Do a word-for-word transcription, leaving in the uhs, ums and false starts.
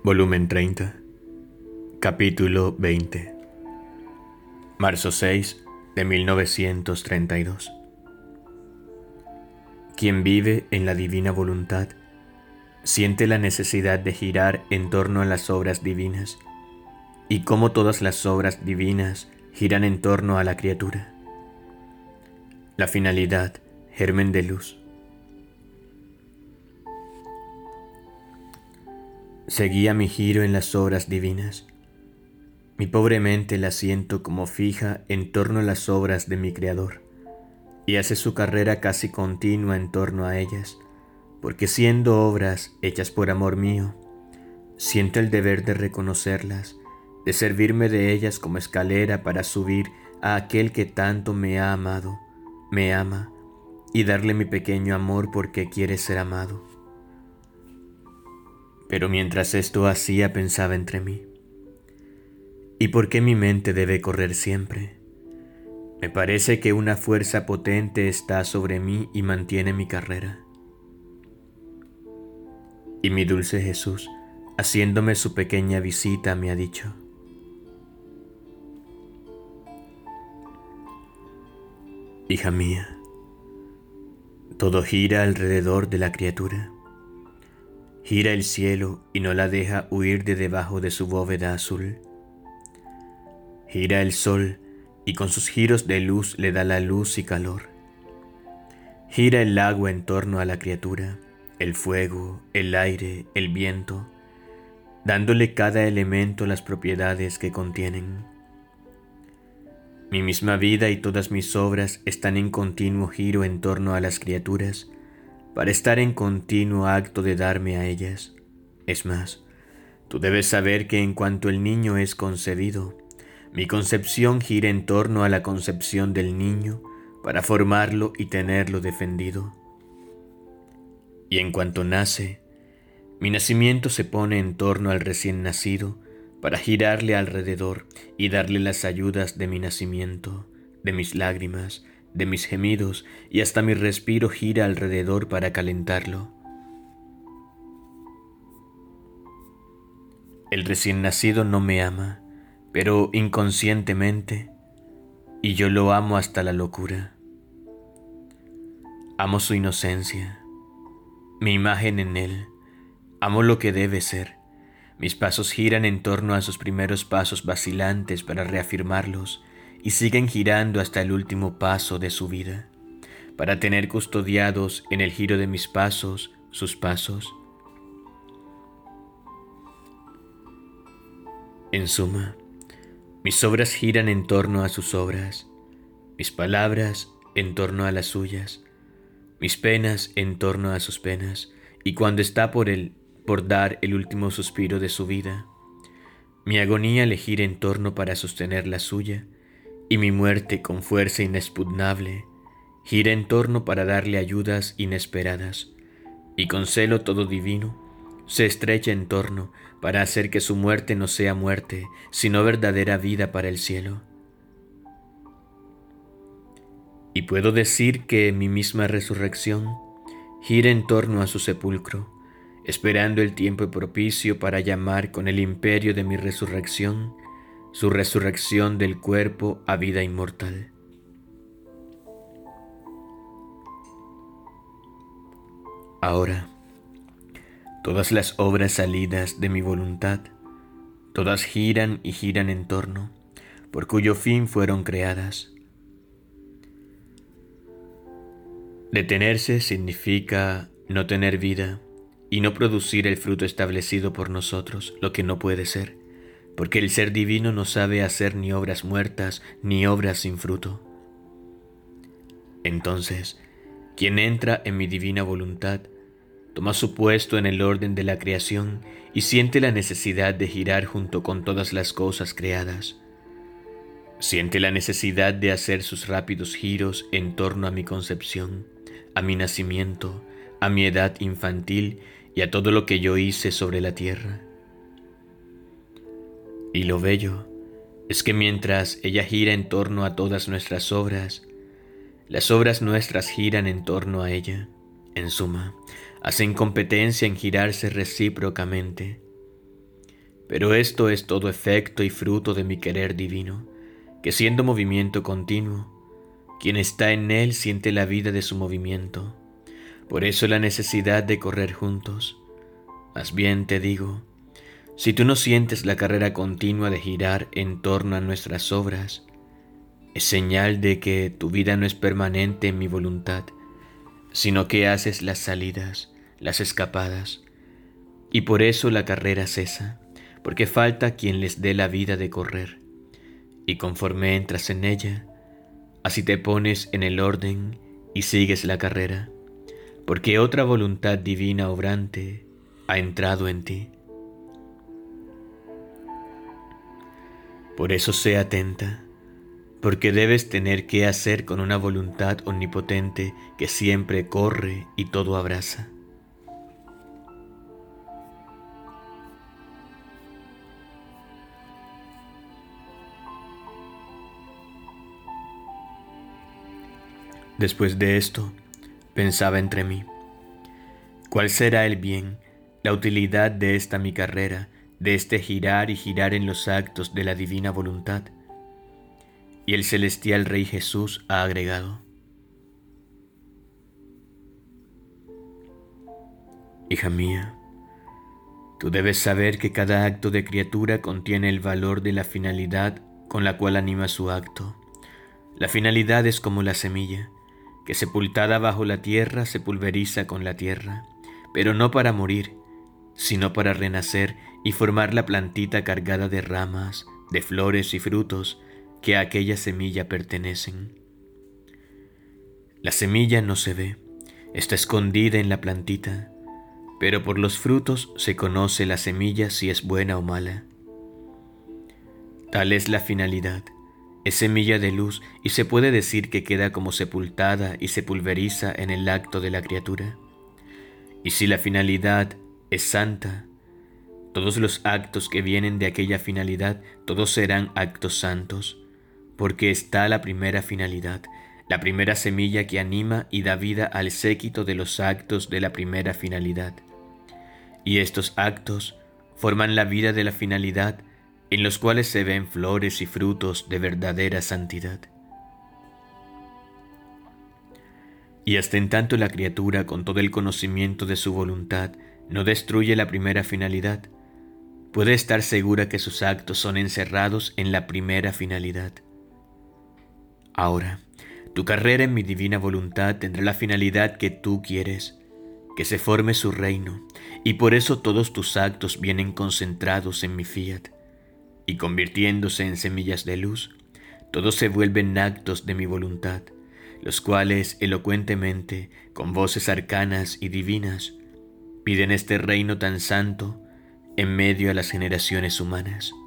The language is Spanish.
Volumen treinta, capítulo veinte, marzo seis de mil novecientos treinta y dos. Quien vive en la divina voluntad siente la necesidad de girar en torno a las obras divinas, y como todas las obras divinas giran en torno a la criatura. La finalidad, germen de luz. Seguía mi giro en las obras divinas. Mi pobre mente la siento como fija en torno a las obras de mi Creador, y hace su carrera casi continua en torno a ellas, porque siendo obras hechas por amor mío, siento el deber de reconocerlas, de servirme de ellas como escalera para subir a aquel que tanto me ha amado, me ama, y darle mi pequeño amor porque quiere ser amado. Pero mientras esto hacía pensaba entre mí, ¿y por qué mi mente debe correr siempre? Me parece que una fuerza potente está sobre mí y mantiene mi carrera. Y mi dulce Jesús, haciéndome su pequeña visita, me ha dicho: hija mía, todo gira alrededor de la criatura. Gira el cielo y no la deja huir de debajo de su bóveda azul. Gira el sol y con sus giros de luz le da la luz y calor. Gira el agua en torno a la criatura, el fuego, el aire, el viento, dándole cada elemento las propiedades que contienen. Mi misma vida y todas mis obras están en continuo giro en torno a las criaturas, para estar en continuo acto de darme a ellas. Es más, tú debes saber que en cuanto el niño es concebido, mi concepción gira en torno a la concepción del niño para formarlo y tenerlo defendido. Y en cuanto nace, mi nacimiento se pone en torno al recién nacido para girarle alrededor y darle las ayudas de mi nacimiento, de mis lágrimas, de mis gemidos, y hasta mi respiro gira alrededor para calentarlo. El recién nacido no me ama, pero inconscientemente, y yo lo amo hasta la locura. Amo su inocencia, mi imagen en él, amo lo que debe ser. Mis pasos giran en torno a sus primeros pasos vacilantes para reafirmarlos, y siguen girando hasta el último paso de su vida, para tener custodiados en el giro de mis pasos sus pasos. En suma, mis obras giran en torno a sus obras, mis palabras en torno a las suyas, mis penas en torno a sus penas, y cuando está por él, por dar el último suspiro de su vida, mi agonía le gira en torno para sostener la suya, y mi muerte con fuerza inexpugnable gira en torno para darle ayudas inesperadas, y con celo todo divino se estrecha en torno para hacer que su muerte no sea muerte, sino verdadera vida para el cielo. Y puedo decir que mi misma resurrección gira en torno a su sepulcro, esperando el tiempo propicio para llamar con el imperio de mi resurrección su resurrección del cuerpo a vida inmortal. Ahora, todas las obras salidas de mi voluntad, todas giran y giran en torno, por cuyo fin fueron creadas. Detenerse significa no tener vida y no producir el fruto establecido por nosotros, lo que no puede ser, porque el ser divino no sabe hacer ni obras muertas ni obras sin fruto. Entonces, quien entra en mi divina voluntad, toma su puesto en el orden de la creación y siente la necesidad de girar junto con todas las cosas creadas. Siente la necesidad de hacer sus rápidos giros en torno a mi concepción, a mi nacimiento, a mi edad infantil y a todo lo que yo hice sobre la tierra. Y lo bello es que mientras ella gira en torno a todas nuestras obras, las obras nuestras giran en torno a ella. En suma, hacen competencia en girarse recíprocamente. Pero esto es todo efecto y fruto de mi querer divino, que siendo movimiento continuo, quien está en él siente la vida de su movimiento. Por eso la necesidad de correr juntos. Más bien te digo, si tú no sientes la carrera continua de girar en torno a nuestras obras, es señal de que tu vida no es permanente en mi voluntad, sino que haces las salidas, las escapadas, y por eso la carrera cesa, porque falta quien les dé la vida de correr, y conforme entras en ella, así te pones en el orden y sigues la carrera, porque otra voluntad divina obrante ha entrado en ti. Por eso sé atenta, porque debes tener que hacer con una voluntad omnipotente que siempre corre y todo abraza. Después de esto, pensaba entre mí, ¿cuál será el bien, la utilidad de esta mi carrera, de este girar y girar en los actos de la divina voluntad? Y el celestial Rey Jesús ha agregado, hija mía, tú debes saber que cada acto de criatura contiene el valor de la finalidad con la cual anima su acto. La finalidad es como la semilla, que sepultada bajo la tierra se pulveriza con la tierra, pero no para morir, sino para renacer y formar la plantita cargada de ramas, de flores y frutos que a aquella semilla pertenecen. La semilla no se ve, está escondida en la plantita, pero por los frutos se conoce la semilla si es buena o mala. Tal es la finalidad. Es semilla de luz y se puede decir que queda como sepultada y se pulveriza en el acto de la criatura. Y si la finalidad es santa, todos los actos que vienen de aquella finalidad, todos serán actos santos, porque está la primera finalidad, la primera semilla que anima y da vida al séquito de los actos de la primera finalidad. Y estos actos forman la vida de la finalidad, en los cuales se ven flores y frutos de verdadera santidad. Y hasta en tanto la criatura, con todo el conocimiento de su voluntad, no destruye la primera finalidad, puede estar segura que sus actos son encerrados en la primera finalidad. Ahora, tu carrera en mi divina voluntad tendrá la finalidad que tú quieres, que se forme su reino, y por eso todos tus actos vienen concentrados en mi fiat, y convirtiéndose en semillas de luz, todos se vuelven actos de mi voluntad, los cuales elocuentemente, con voces arcanas y divinas, piden este reino tan santo en medio de las generaciones humanas.